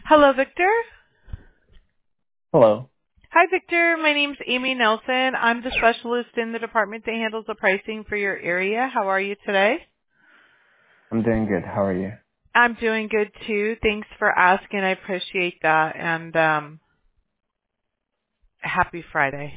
Hello, Victor. Hello. Hi, Victor. My name's Amy Nelson. I'm the specialist in the department that handles the pricing for your area. How are you today? I'm doing good. How are you? I'm doing good too. Thanks for asking. I appreciate that. And happy Friday.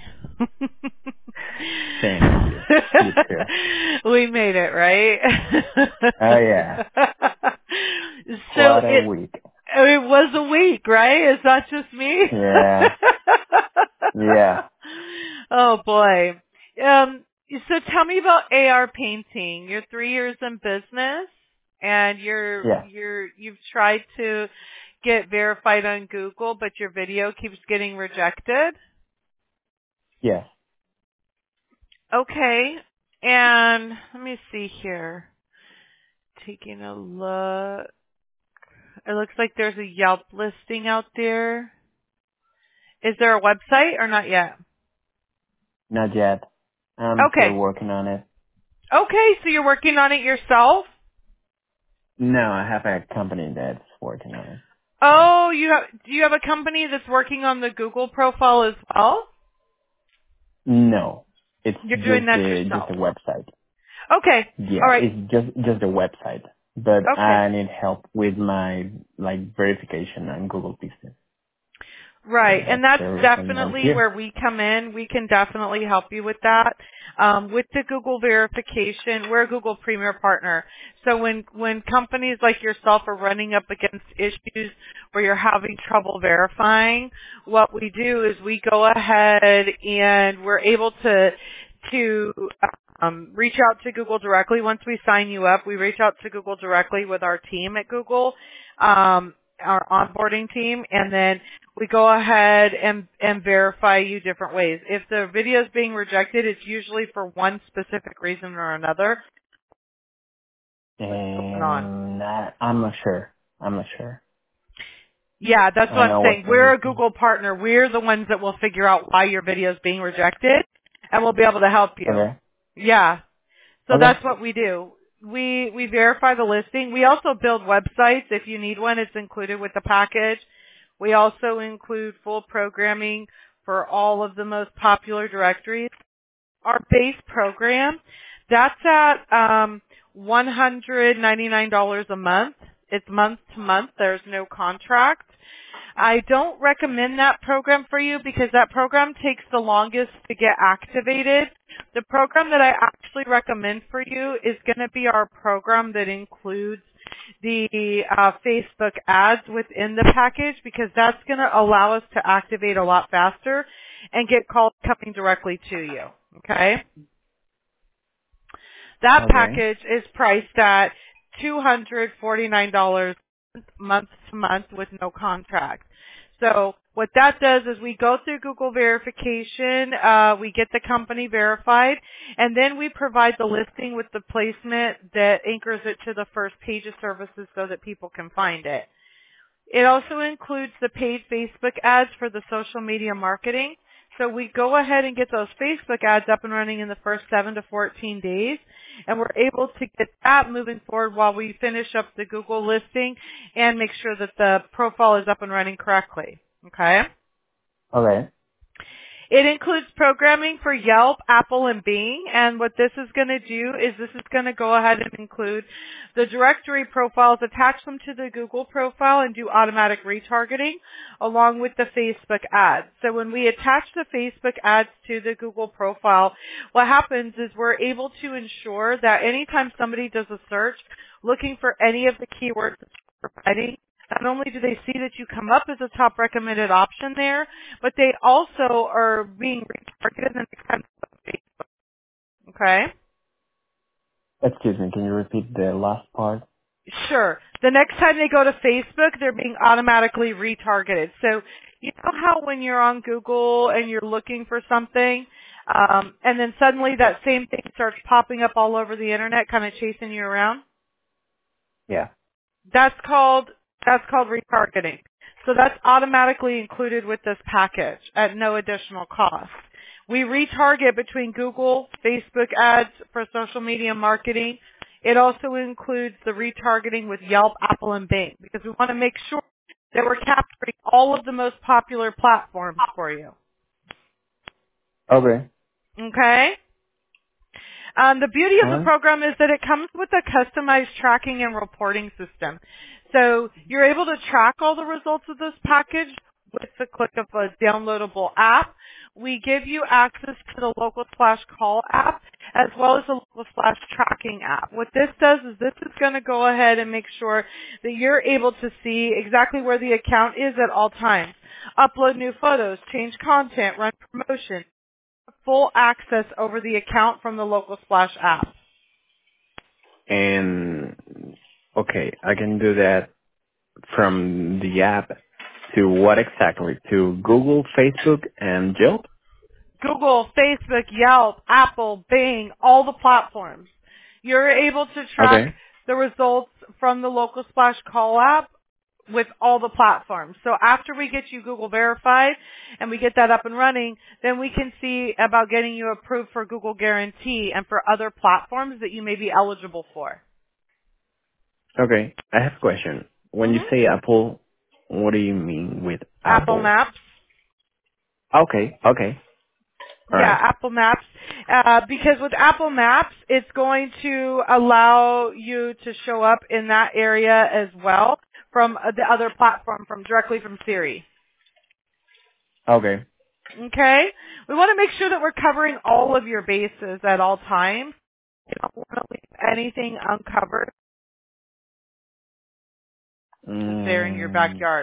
Same to you. You too. We made it, right? Oh yeah. So What a week. it was a week, right? It's not just me. Yeah. Yeah. Oh boy. So tell me about AR painting. You're 3 years in business and Yeah. you've tried to get verified on Google, but your video keeps getting rejected. Yes. Okay. And let me see here. Taking a look. It looks like there's a Yelp listing out there. Is there a website or not yet? Not yet. I'm still Okay. working on it. Okay, so you're working on it yourself? No, I have a company that's working on it. Oh, do you have a company that's working on the Google profile as well? No. It's You're doing just that the yourself. website. Okay. All Yeah, right. it's just the website. But Okay. I need help with my verification on Google Business. So Right, and that's that's the reason I'm definitely here. where we come in. We can definitely help you with that. With the Google verification, we're a Google Premier Partner. So when companies like yourself are running up against issues where you're having trouble verifying, what we do is we go ahead and we're able to reach out to Google directly. Once we sign you up, we reach out to Google directly with our team at Google, our onboarding team, and then we go ahead and verify you different ways. If the video is being rejected, it's usually for one specific reason or another. What's going on? And I'm not sure. I'm not sure. Yeah, that's I what don't I'm know saying. what's the We're a reason. Google partner. We're the ones that will figure out why your video is being rejected, and we'll be able to help you. Okay. Yeah. So Okay. that's what we do. We verify the listing. We also build websites. If you need one, it's included with the package. We also include full programming for all of the most popular directories. Our base program, that's at $199 a month. It's month to month. There's no contract. I don't recommend that program for you because that program takes the longest to get activated. The program that I actually recommend for you is going to be our program that includes the Facebook ads within the package because that's going to allow us to activate a lot faster and get calls coming directly to you. Okay? That Okay. package is priced at $249 month to month with no contract. So what that does is we go through Google verification, we get the company verified, and then we provide the listing with the placement that anchors it to the first page of services so that people can find it. It also includes the paid Facebook ads for the social media marketing. So we go ahead and get those Facebook ads up and running in the first 7 to 14 days, and we're able to get that moving forward while we finish up the Google listing and make sure that the profile is up and running correctly. Okay? Okay. It includes programming for Yelp, Apple, and Bing. And what this is going to do is this is going to go ahead and include the directory profiles, attach them to the Google profile, and do automatic retargeting along with the Facebook ads. So when we attach the Facebook ads to the Google profile, what happens is we're able to ensure that anytime somebody does a search looking for any of the keywords that you're providing, not only do they see that you come up as a top recommended option there, but they also are being retargeted the next time they go to Facebook. Okay? Excuse me, can you repeat the last part? Sure. The next time they go to Facebook, they're being automatically retargeted. So you know how when you're on Google and you're looking for something, and then suddenly that same thing starts popping up all over the internet, kind of chasing you around? Yeah. That's called retargeting. So that's automatically included with this package at no additional cost. We retarget between Google, Facebook ads for social media marketing. It also includes the retargeting with Yelp, Apple, and Bing because we want to make sure that we're capturing all of the most popular platforms for you. Okay. Okay? The beauty of the Alright. program is that it comes with a customized tracking and reporting system. So you're able to track all the results of this package with the click of a downloadable app. We give you access to the Local Splash Call app as well as the Local Splash Tracking app. What this does is this is going to go ahead and make sure that you're able to see exactly where the account is at all times. Upload new photos, change content, run promotion, full access over the account from the Local Splash app. And okay, I can do that from the app to what exactly? To Google, Facebook, and Yelp? Google, Facebook, Yelp, Apple, Bing, all the platforms. You're able to track Okay. the results from the Local Splash Call app with all the platforms. So after we get you Google verified and we get that up and running, then we can see about getting you approved for Google Guarantee and for other platforms that you may be eligible for. Okay. I have a question. When you hmm say Apple, what do you mean with Apple Apple? Maps. Okay. Okay. Yeah, Alright. Apple Maps. Because with Apple Maps, it's going to allow you to show up in that area as well from the other platform, from directly from Siri. Okay. Okay? We want to make sure that we're covering all of your bases at all times. You don't want to leave anything uncovered there in your Mm, backyard.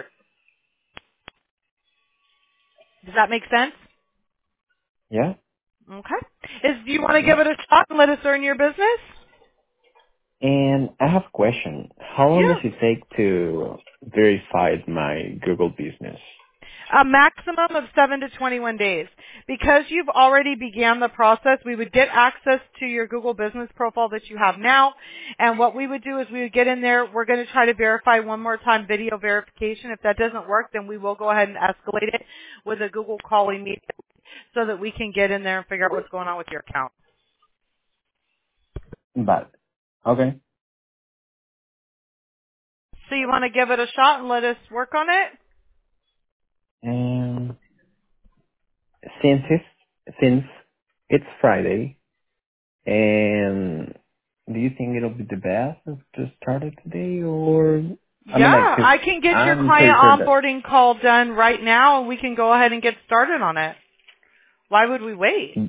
Does that make sense? yeah. Okay. Do you want to Yeah. give it a shot and let us earn your business? And I have a question. How long does Yeah. it take to verify my Google business? A maximum of 7 to 21 days. Because you've already began the process, we would get access to your Google business profile that you have now. And what we would do is we would get in there. We're going to try to verify one more time video verification. If that doesn't work, then we will go ahead and escalate it with a Google call immediately so that we can get in there and figure out what's going on with your account. But, okay. So you want to give it a shot and let us work on it? And since it's Friday, and do you think it'll be the best to start it today, or I mean, like, Yeah, 'cause I can get your I'm client pretty sure that, onboarding call done right now and we can go ahead and get started on it. Why would we wait?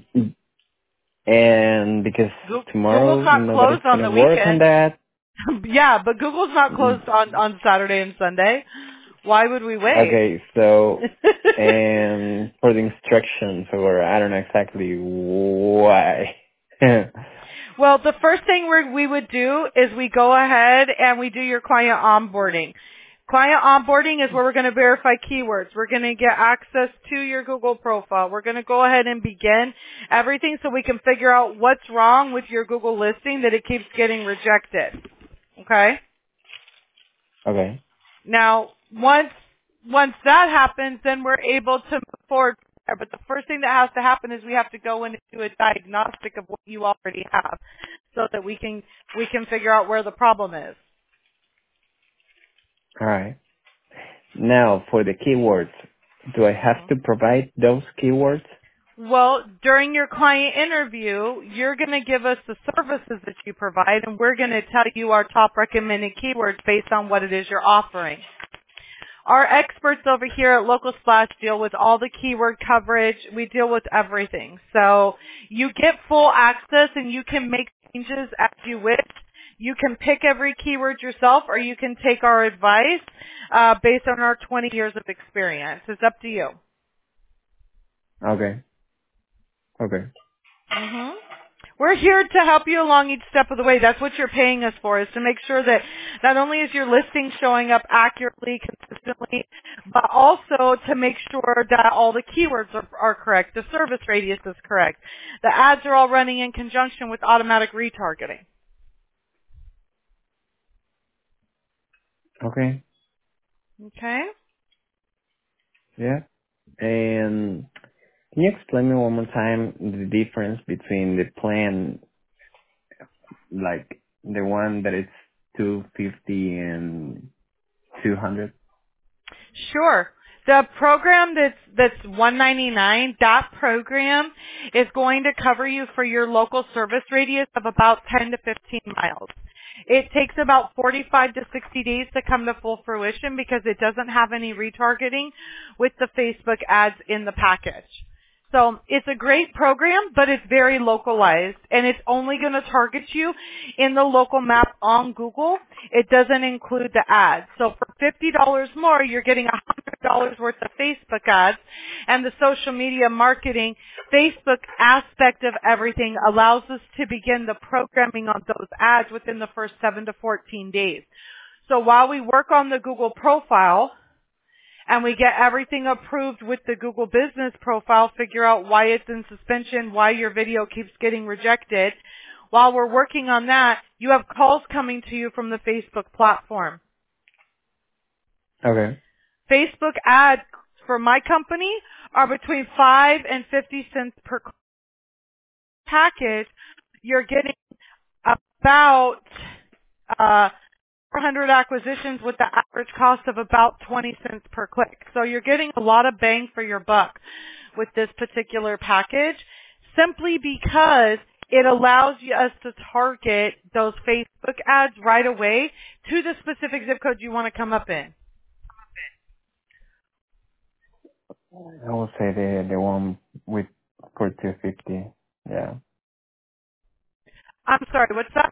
and because Google's tomorrow not nobody's closed on gonna the work on weekend. that. Yeah, but Google's not closed on Saturday and Sunday. Why would we wait? Okay, so and for the instructions, or I don't know exactly why. Well, the first thing we would do is we go ahead and we do your client onboarding. Client onboarding is where we're going to verify keywords. We're going to get access to your Google profile. We're going to go ahead and begin everything so we can figure out what's wrong with your Google listing that it keeps getting rejected. Okay? Okay, Now, once that happens, then we're able to move forward. But the first thing that has to happen is we have to go in and do a diagnostic of what you already have, so that we can figure out where the problem is. all right. Now for the keywords, do I have to provide those keywords? Well, during your client interview, you're going to give us the services that you provide, and we're going to tell you our top recommended keywords based on what it is you're offering. Our experts over here at Local Splash deal with all the keyword coverage. We deal with everything. So you get full access and you can make changes as you wish. You can pick every keyword yourself or you can take our advice based on our 20 years of experience. It's up to you. Okay, okay, hmm We're here to help you along each step of the way. That's what you're paying us for, is to make sure that not only is your listing showing up accurately, consistently, but also to make sure that all the keywords are correct, the service radius is correct, the ads are all running in conjunction with automatic retargeting. okay, Okay? yeah. And can you explain me one more time the difference between the plan, like the one that it's 250 and 200? Sure. The program that's $199, that program is going to cover you for your local service radius of about 10 to 15 miles. It takes about 45 to 60 days to come to full fruition because it doesn't have any retargeting with the Facebook ads in the package. So it's a great program, but it's very localized, and it's only going to target you in the local map on Google. It doesn't include the ads. So for $50 more, you're getting $100 worth of Facebook ads, and the social media marketing Facebook aspect of everything allows us to begin the programming on those ads within the first 7 to 14 days. So while we work on the Google profile, and we get everything approved with the Google Business Profile, figure out why it's in suspension, why your video keeps getting rejected. While we're working on that, you have calls coming to you from the Facebook platform. Okay. Facebook ads for my company are between 5 and 50 cents per package. You're getting about 400 acquisitions with the average cost of about 20 cents per click. So you're getting a lot of bang for your buck with this particular package simply because it allows us to target those Facebook ads right away to the specific zip code you want to come up in. I will say the one with for 250. Yeah. I'm sorry, what's that?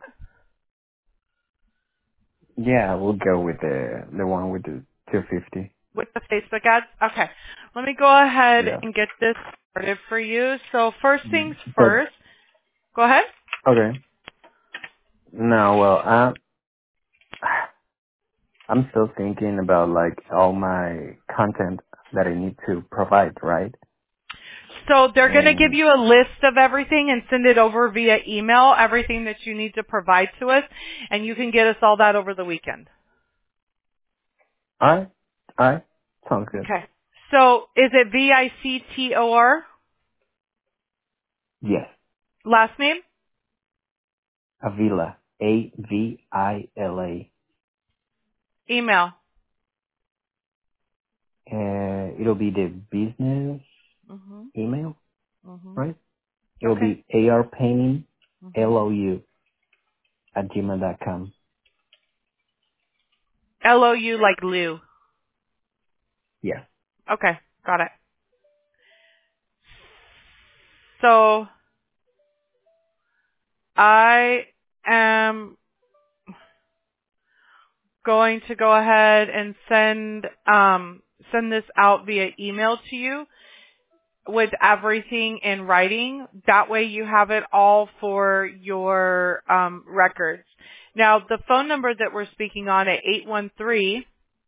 Yeah, we'll go with the one with the 250. With the Facebook ads? Okay. Let me go ahead Yeah. and get this started for you. So first things But first. Go ahead. okay. No, well, I'm still thinking about like all my content that I need to provide, right? So they're going to give And you a list of everything and send it over via email, everything that you need to provide to us, and you can get us all that over the weekend. all right, sounds good. Okay. So is it VICTOR? Yes, Last name? Avila, Avila. Email. It'll be the business Mm-hmm. email, Mm-hmm. right? It'll Okay. be arpainting, Mm-hmm. LOU @gmail.com. LOU like Lou. Yes. Okay. Got it. So I am going to go ahead and send this out via email to you with everything in writing. That way you have it all for your records. Now, the phone number that we're speaking on at 813.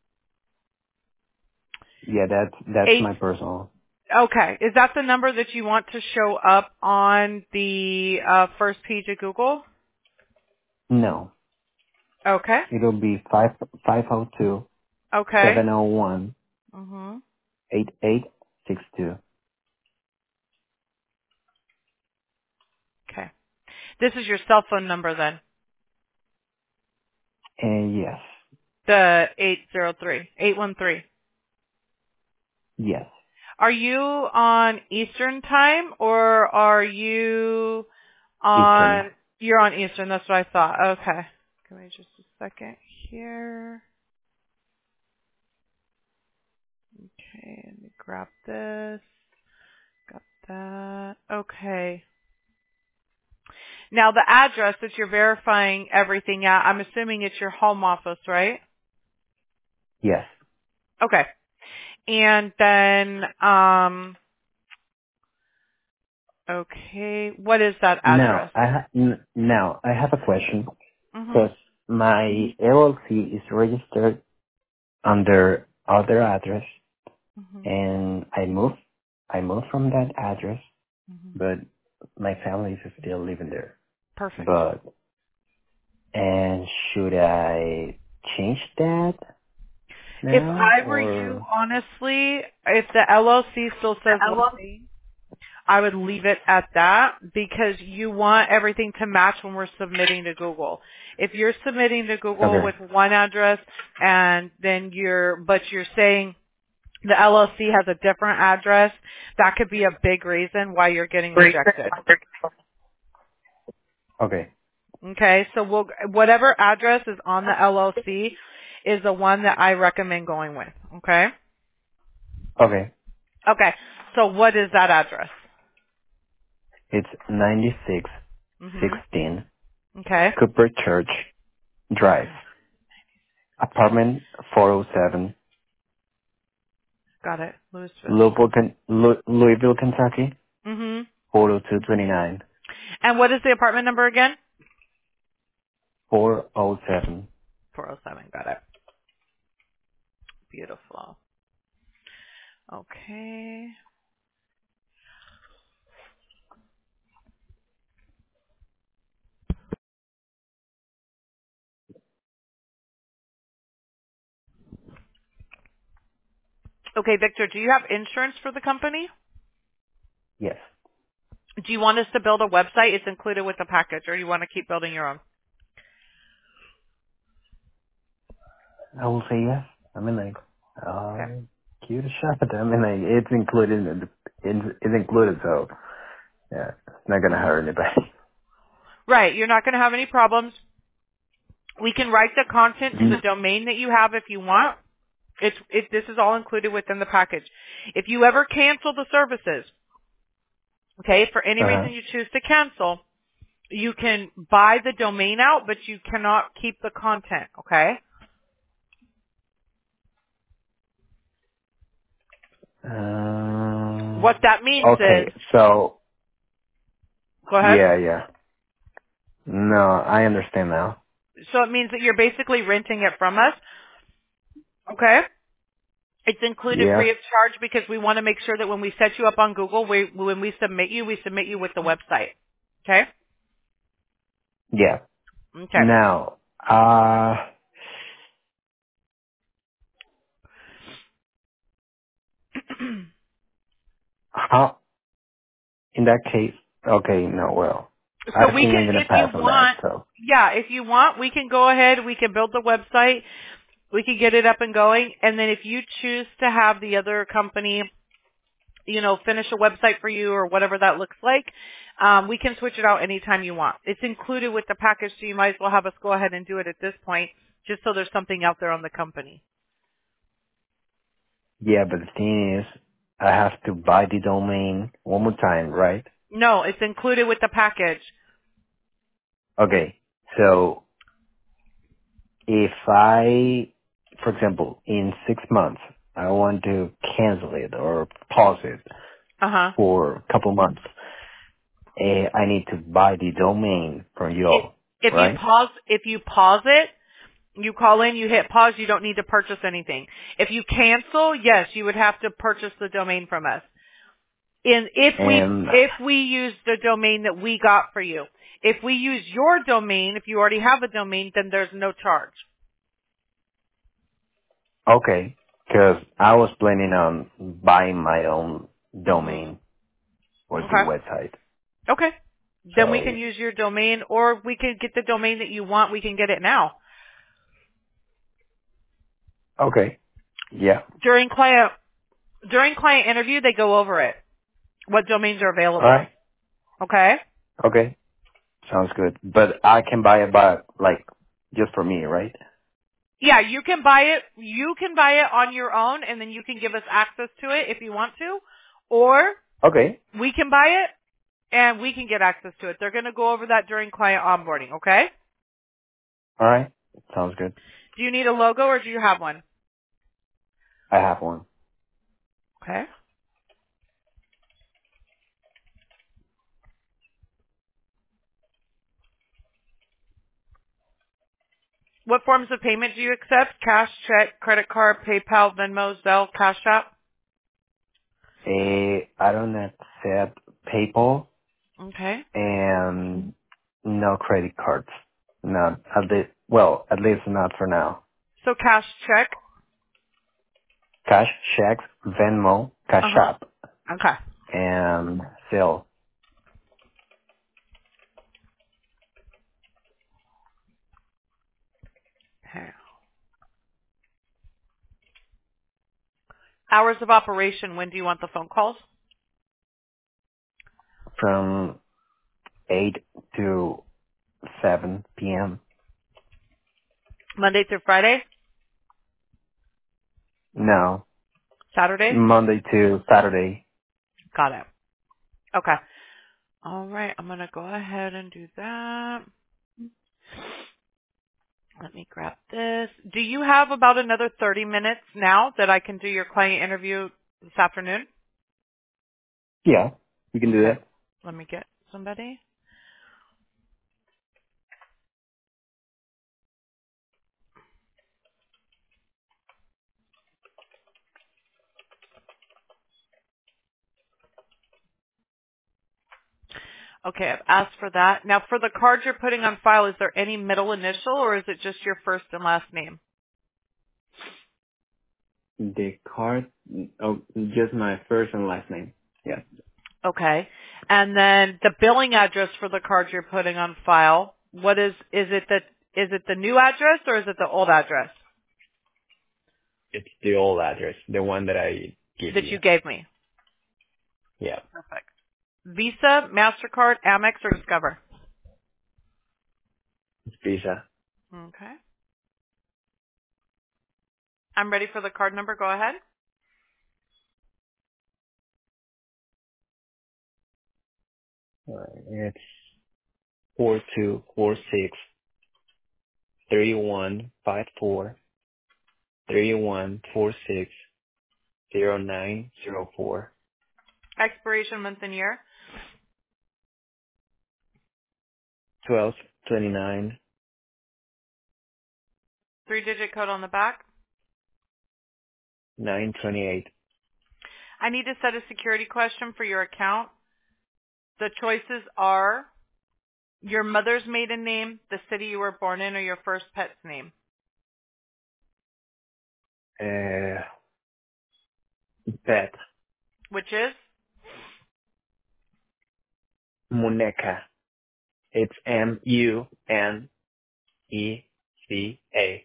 Yeah, that's my personal. Okay. Is that the number that you want to show up on the first page of Google? No, Okay. it'll be 502 Okay. 701 Mm-hmm. 8862. Okay. This is your cell phone number then. And yes, The 813. yes, Are you on Eastern time or are you Eastern. you're on Eastern, that's what I thought. Okay. Give me just a second here. Okay, let me grab this. Got that. Okay. Now the address that you're verifying everything at, I'm assuming it's your home office, right? Yes. Okay. And then, okay, what is that Now, address? now I have a question Mhm. because my LLC is registered under other address, Mhm. and I moved from that address, Mhm. but my family is still living there. Perfect. But and should I change that If now I were you, or? honestly, if the LLC still says one thing, I would leave it at that because you want everything to match when we're submitting to Google. If you're submitting to Google Okay. with one address and then you're saying the LLC has a different address, that could be a big reason why you're getting rejected. Okay. Okay, so whatever address is on the LLC is the one that I recommend going with. Okay? Okay. Okay, so what is that address? It's Mhm. 9616 Okay, Cooper Church Drive, apartment 407, got it. Louisville. Louisville, Kentucky, Mhm. 40229. And what is the apartment number again? 407. 407. Got it. Beautiful. Okay. Okay, Victor, do you have insurance for the company? Yes. Do you want us to build a website? It's included with the package, or you want to keep building your own? I will say yes. I mean, like, Okay. give it a shot. I mean, like, it's included. It's included, so yeah, it's not gonna hurt anybody. Right. You're not going to have any problems. We can write the content to the Mm. domain that you have if you want. This is all included within the package. If you ever cancel the services, okay, if for any reason you choose to cancel, you can buy the domain out, but you cannot keep the content, okay? What that means is, Okay, so go ahead. yeah. No, I understand now. So it means that you're basically renting it from us, okay? It's included Yeah, free of charge because we want to make sure that when we set you up on Google, when we submit you with the website. Okay? yeah. Okay. Now, how in that case? Okay, no, well, So I we think can, I'm gonna if pass you on that. want, So yeah, if you want, we can go ahead, we can build the website, we can get it up and going, and then if you choose to have the other company, finish a website for you or whatever that looks like, we can switch it out anytime you want. It's included with the package, so you might as well have us go ahead and do it at this point, just so there's something out there on the company. yeah, but the thing is, I have to buy the domain one more time, right? No, it's included with the package. Okay, so if I, for example, in 6 months, I want to cancel it or pause it Uh-huh. for a couple months, I need to buy the domain from you If, all, if you right? pause it, you call in, you hit pause, you don't need to purchase anything. If you cancel, yes, you would have to purchase the domain from us. And And if we use the domain that we got for you, if we use your domain, if you already have a domain, then there's no charge. okay, because I was planning on buying my own Mhm. domain or the Okay. website. Okay. Then we can So use your domain, or we can get the domain that you want. We can get it now. okay, yeah, During client interview, they go over it. What domains are all available. right, Okay. okay, sounds good. But I can buy it by like just for me, right? Yeah, you can buy it. You can buy it on your own, and then you can give us access to it if you want to, or Okay, we can buy it and we can get access to it. They're going to go over that during client onboarding. Okay. all right, sounds good. Do you need a logo or do you have one? I have one. Okay. What forms of payment do you accept? Cash, check, credit card, PayPal, Venmo, Zelle, Cash App? I don't accept PayPal Okay. and no credit cards. Not at least not for now. So cash, check. Cash, checks, Venmo, Cash Uh-huh. App, Okay. and Zelle. Okay. Hours of operation, when do you want the phone calls? From 8 to 7 p.m. Monday through Friday? No, Saturday? Monday to Saturday. Got it. Okay. All right. I'm going to go ahead and do that. Let me grab this. Do you have about another 30 minutes now that I can do your client interview this afternoon? Yeah, we can do Okay. that. Let me get somebody. Okay, I've asked for that. Now, for the card you're putting on file, is there any middle initial or is it just your first and last name? The card, just my first and last name. Yeah. Okay. And then the billing address for the card you're putting on file, is it the new address or is it the old address It's the old address, the one that I give that you. you gave me? Yeah. Perfect. Visa, MasterCard, Amex, or Discover? It's Visa. Okay. I'm ready for the card number. Go ahead. It's 4246-3154-3146-0904. Expiration month and year. 1229. 3-digit code on the back. 928. I need to set a security question for your account. The choices are your mother's maiden name, the city you were born in, or your first pet's name, Pet. which is? Muneca. It's Muneca.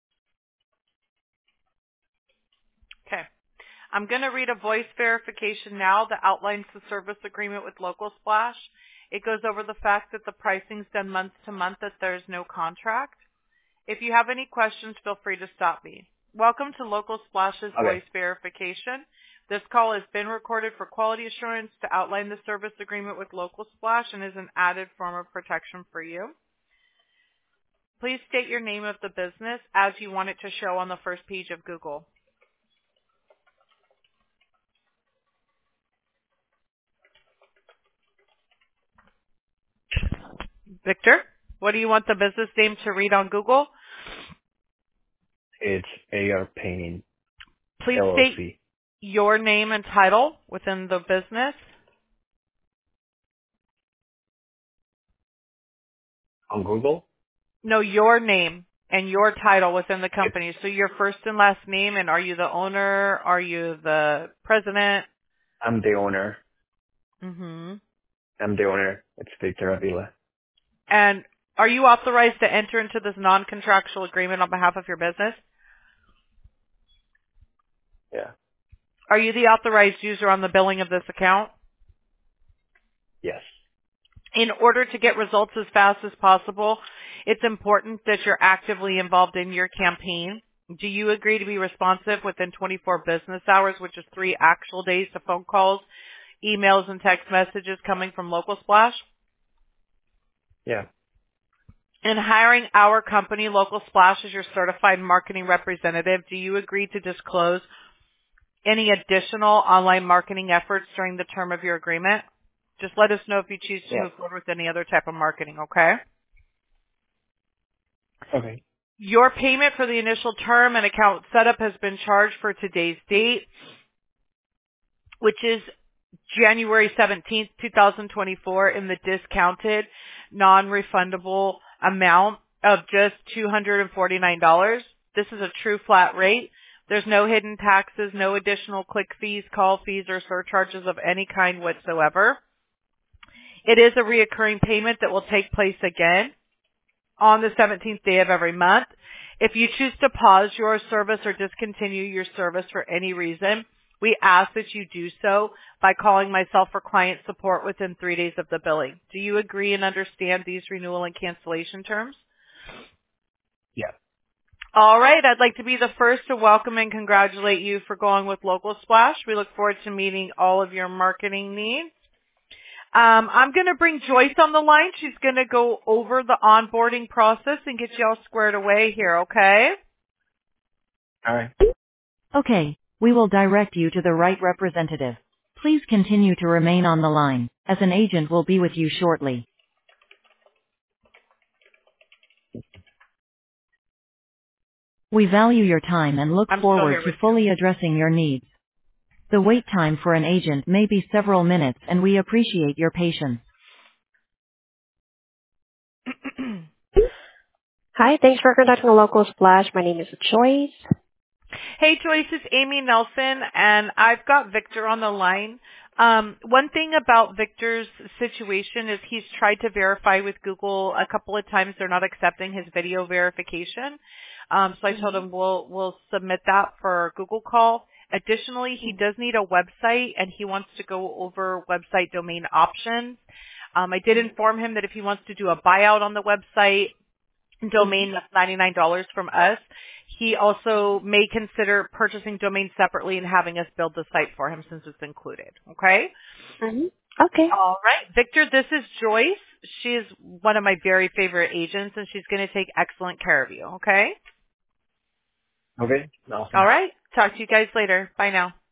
Okay. I'm going to read a voice verification now that outlines the service agreement with Local Splash. It goes over the fact that the pricing's done month to month, that there's no contract. If you have any questions, feel free to stop me. Welcome to Local Splash's voice verification. This call has been recorded for quality assurance to outline the service agreement with Local Splash and is an added form of protection for you. Please state your name of the business as you want it to show on the first page of Google. Victor, what do you want the business name to read on Google? It's AR Painting Please LLC. state your name and title within the business. On Google? No, your name and your title within the company. So your first and last name, and are you the owner? Are you the president? I'm the owner. Mm-hmm. I'm the owner. It's Victor Avila. And are you authorized to enter into this non-contractual agreement on behalf of your business? Yeah. Are you the authorized user on the billing of this account? Yes. In order to get results as fast as possible, it's important that you're actively involved in your campaign. Do you agree to be responsive within 24 business hours, which is 3 actual days, to phone calls, emails, and text messages coming from Local Splash? Yeah. In hiring our company, Local Splash, as your certified marketing representative, do you agree to disclose any additional online marketing efforts during the term of your agreement? Just let us know if you choose to move forward with any other type of marketing, okay? Okay. Your payment for the initial term and account setup has been charged for today's date, which is January 17th, 2024, in the discounted, non-refundable amount of just $249. This is a true flat rate. There's no hidden taxes, no additional click fees, call fees, or surcharges of any kind whatsoever. It is a reoccurring payment that will take place again on the 17th day of every month. If you choose to pause your service or discontinue your service for any reason, We ask that you do so by calling myself for client support within 3 days of the billing. Do you agree and understand these renewal and cancellation terms? Yeah. All right. I'd like to be the first to welcome and congratulate you for going with Local Splash. We look forward to meeting all of your marketing needs. I'm going to bring Joyce on the line. She's going to go over the onboarding process and get you all squared away here, okay? All right. Okay, we will direct you to the right representative. Please continue to remain on the line, as an agent will be with you shortly. We value your time and look I'm still forward here to with you. fully addressing your needs. The wait time for an agent may be several minutes, and we appreciate your patience. Hi, thanks for conducting a local splash. My name is Joyce. Hey, Joyce, it's Amy Nelson, and I've got Victor on the line. One thing about Victor's situation is he's tried to verify with Google a couple of times. They're not accepting his video verification. So I told him we'll submit that for Google call. Additionally, he does need a website, and he wants to go over website domain options. I did inform him that if he wants to do a buyout on the website domain, that's $99 from us. He also may consider purchasing domain separately and having us build the site for him since it's included. Okay? Okay. All right. Victor, this is Joyce. She's one of my very favorite agents, and she's going to take excellent care of you. Okay? Okay. Awesome. All right. Talk to you guys later. Bye now.